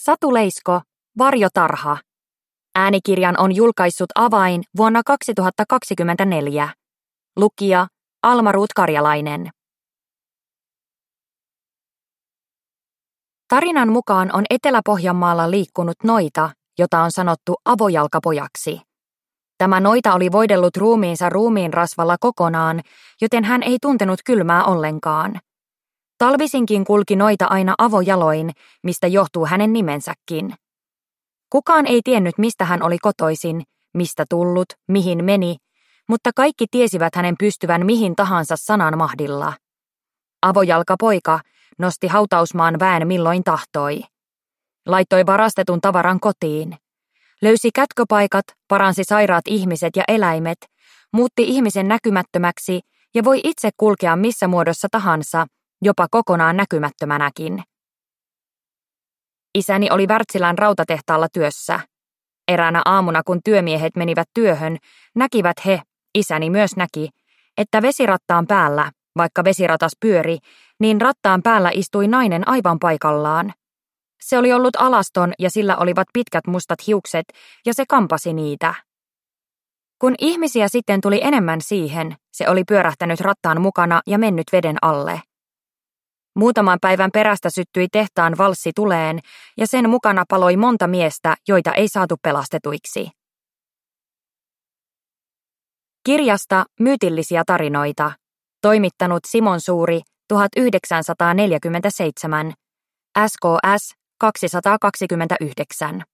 Satu Leisko, Varjotarha. Äänikirjan on julkaissut Avain vuonna 2024. Lukija Alma-Ruut Karjalainen. Tarinan mukaan on Etelä-Pohjanmaalla liikkunut noita, jota on sanottu avojalkapojaksi. Tämä noita oli voidellut ruumiinsa ruumiinrasvalla kokonaan, joten hän ei tuntenut kylmää ollenkaan. Talvisinkin kulki noita aina avojaloin, mistä johtuu hänen nimensäkin. Kukaan ei tiennyt, mistä hän oli kotoisin, mistä tullut, mihin meni, mutta kaikki tiesivät hänen pystyvän mihin tahansa sanan mahdilla. Avojalkapoika nosti hautausmaan väen milloin tahtoi. Laittoi varastetun tavaran kotiin. Löysi kätköpaikat, paransi sairaat ihmiset ja eläimet, muutti ihmisen näkymättömäksi ja voi itse kulkea missä muodossa tahansa, jopa kokonaan näkymättömänäkin. Isäni oli Wärtsilän rautatehtaalla työssä. Eräänä aamuna, kun työmiehet menivät työhön, näkivät he, isäni myös näki, että vesirattaan päällä, vaikka vesiratas pyöri, niin rattaan päällä istui nainen aivan paikallaan. Se oli ollut alaston ja sillä olivat pitkät mustat hiukset ja se kampasi niitä. Kun ihmisiä sitten tuli enemmän siihen, se oli pyörähtänyt rattaan mukana ja mennyt veden alle. Muutaman päivän perästä syttyi tehtaan valssi tuleen ja sen mukana paloi monta miestä, joita ei saatu pelastetuiksi. Kirjasta Myytillisiä tarinoita. Toimittanut Simon Suuri 1947. SKS 229.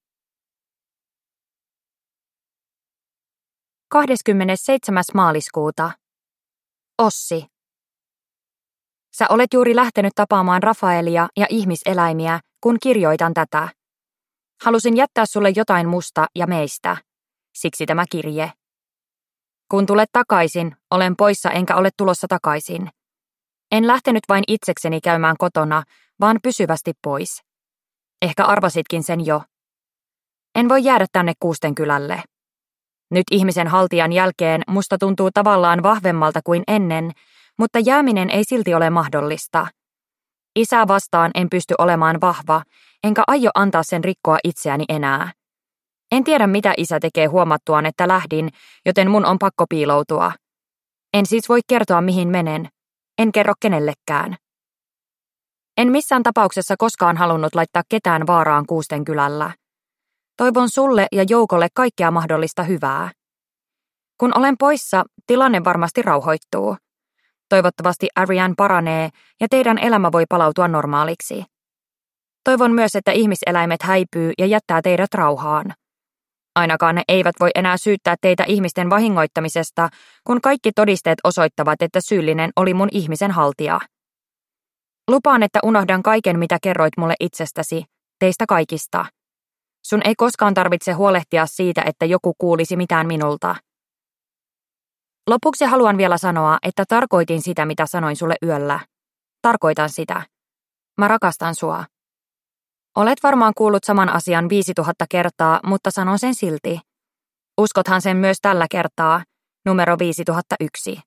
27. maaliskuuta. Ossi. Sä olet juuri lähtenyt tapaamaan Rafaelia ja ihmiseläimiä, kun kirjoitan tätä. Halusin jättää sulle jotain musta ja meistä. Siksi tämä kirje. Kun tulet takaisin, olen poissa enkä ole tulossa takaisin. En lähtenyt vain itsekseni käymään kotona, vaan pysyvästi pois. Ehkä arvasitkin sen jo. En voi jäädä tänne Kuustenkylälle. Nyt ihmisen haltijan jälkeen musta tuntuu tavallaan vahvemmalta kuin ennen, mutta jääminen ei silti ole mahdollista. Isää vastaan en pysty olemaan vahva, enkä aio antaa sen rikkoa itseäni enää. En tiedä, mitä isä tekee huomattuaan, että lähdin, joten mun on pakko piiloutua. En siis voi kertoa, mihin menen. En kerro kenellekään. En missään tapauksessa koskaan halunnut laittaa ketään vaaraan Kuustenkylällä. Toivon sulle ja joukolle kaikkea mahdollista hyvää. Kun olen poissa, tilanne varmasti rauhoittuu. Toivottavasti Ariane paranee ja teidän elämä voi palautua normaaliksi. Toivon myös, että ihmiseläimet häipyy ja jättää teidät rauhaan. Ainakaan ne eivät voi enää syyttää teitä ihmisten vahingoittamisesta, kun kaikki todisteet osoittavat, että syyllinen oli mun ihmisen haltija. Lupaan, että unohdan kaiken, mitä kerroit mulle itsestäsi, teistä kaikista. Sun ei koskaan tarvitse huolehtia siitä, että joku kuulisi mitään minulta. Lopuksi haluan vielä sanoa, että tarkoitin sitä, mitä sanoin sulle yöllä. Tarkoitan sitä. Mä rakastan sua. Olet varmaan kuullut saman asian 5000 kertaa, mutta sanon sen silti. Uskothan sen myös tällä kertaa, numero 5001.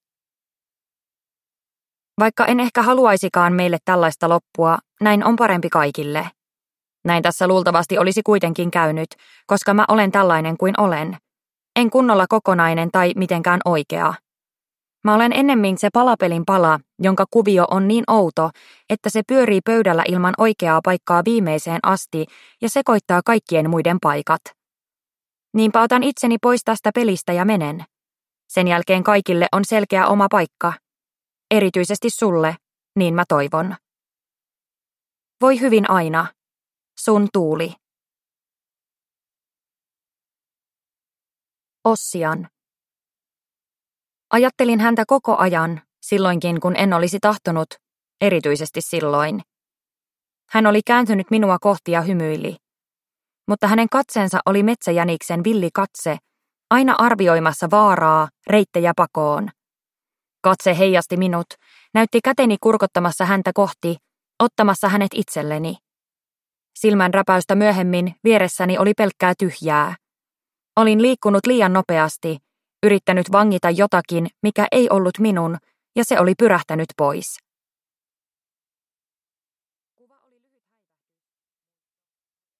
Vaikka en ehkä haluaisikaan meille tällaista loppua, näin on parempi kaikille. Näin tässä luultavasti olisi kuitenkin käynyt, koska mä olen tällainen kuin olen. En kunnolla kokonainen tai mitenkään oikea. Mä olen ennemmin se palapelin pala, jonka kuvio on niin outo, että se pyörii pöydällä ilman oikeaa paikkaa viimeiseen asti ja sekoittaa kaikkien muiden paikat. Niinpä otan itseni pois tästä pelistä ja menen. Sen jälkeen kaikille on selkeä oma paikka. Erityisesti sulle, niin mä toivon. Voi hyvin aina. Sun Tuuli. Ossian. Ajattelin häntä koko ajan, silloinkin kun en olisi tahtonut, erityisesti silloin. Hän oli kääntynyt minua kohti ja hymyili. Mutta hänen katseensa oli metsäjäniksen villi katse, aina arvioimassa vaaraa, reittejä pakoon. Katse heijasti minut, näytti käteni kurkottamassa häntä kohti, ottamassa hänet itselleni. Silmän räpäystä myöhemmin vieressäni oli pelkkää tyhjää. Olin liikkunut liian nopeasti, yrittänyt vangita jotakin, mikä ei ollut minun, ja se oli pyrähtänyt pois.